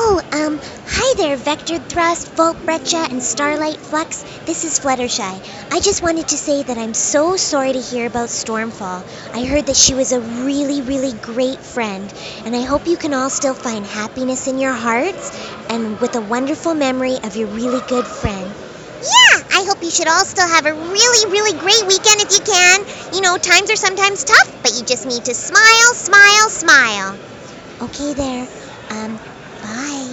Hi there, Vectored Thrust, Volt Breccia, and Starlight Flux. This is Fluttershy. I just wanted to say that I'm so sorry to hear about Stormfall. I heard that she was a really, really great friend, and I hope you can all still find happiness in your hearts and with a wonderful memory of your really good friend. Yeah, I hope you should all still have a really, really great weekend if you can. You know, times are sometimes tough, but you just need to smile, smile, smile. Okay there. Bye.